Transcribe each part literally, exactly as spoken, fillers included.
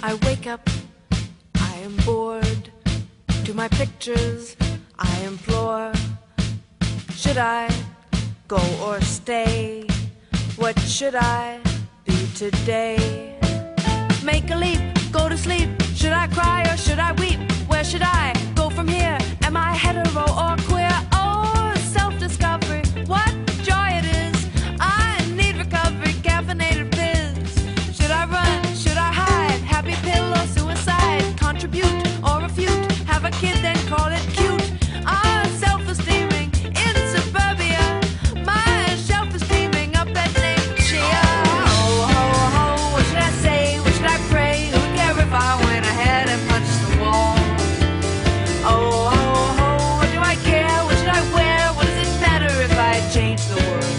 I wake up, I am bored. To my pictures I implore. Should I go or stay? What should I be today? Make a leap, go to sleep. Should I cry or should I weep? Where should I go from here? Am I hetero or queer? Oh, self-discovery, what joy it is. I need recovery, caffeinated fizz. Should I run? Should I hide? Happy pill or suicide? Contribute or refute? Have a kid then call it cute? I'm self-esteeming in suburbia. My shelf is steaming up at nature. Ho, ho, ho, what should I say? What should I pray? Who'd care if I went ahead and punched the wall? Oh, ho, ho, what do I care? What should I wear? What does it matter if I change the world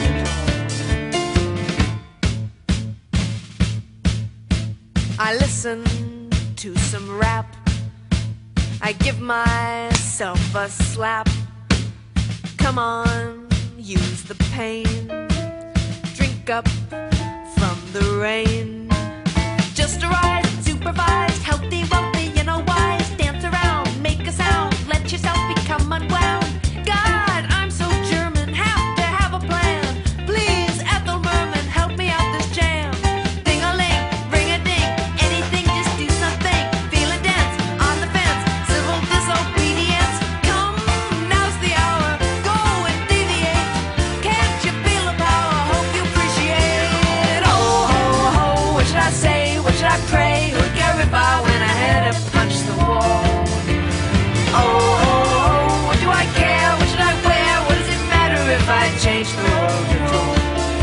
at all? I listen to some rap. I give myself a slap. Come on, use the pain. Drink up from the rain. Just a ride, supervised, healthy, wealthy, you know wise. Dance around, make a sound, let yourself become unwound. God, I'm so German, have to have a plan. Please, Ethel Merman, help me out this jam. Ding-a-ling, ring-a-ding, anything, just do something. Feel a dance on the fence, civil disobedience. Come, now's the hour, go and deviate. Can't you feel the power? Hope you appreciate. Oh, ho, ho, what should I say? What should I pray? Who'd care if I went ahead and punched the wall? Oh, ho, ho, what do I care? What should I wear? What does it matter if I change the world at all?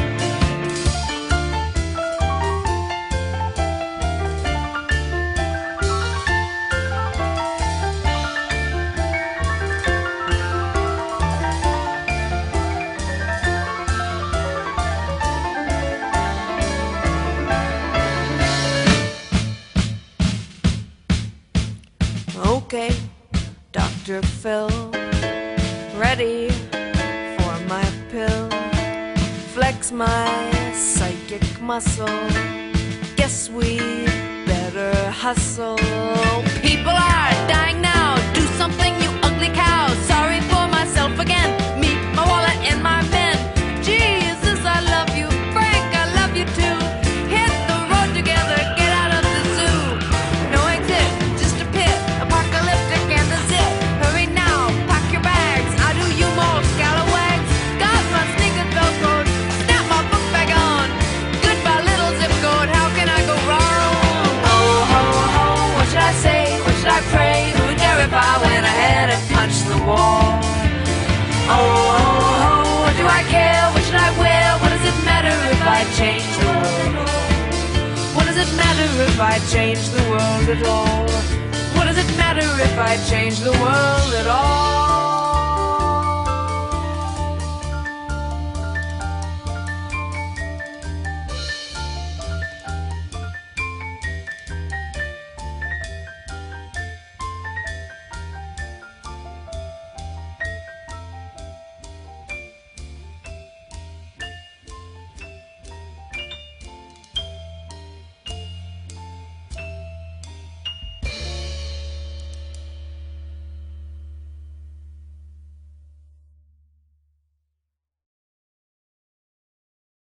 Okay, Doctor Phil, ready for my pill. Flex my psychic muscle. Guess we better hustle. People are dying now. Do something, you ugly cow. Sorry for myself again. Meet my wallet and my men. Jesus, I love you. Frank, I love you too. Hit the road together. Get out of the zoo. No exit, just a pit. Apocalyptic and the zip. Hurry now, pack your bags. I do you more scalawags. Got my sneakers velcroed. Snap my book bag on. Goodbye, little zip code. How can I go wrong? Oh, ho, ho, what should I say? What should I pray? Who'd care if I went ahead and punched the wall? Oh, ho, ho, what do I care? What should I wear? What does it matter if I change the world? What does it matter if I change the world at all? What does it matter if I change the world at all?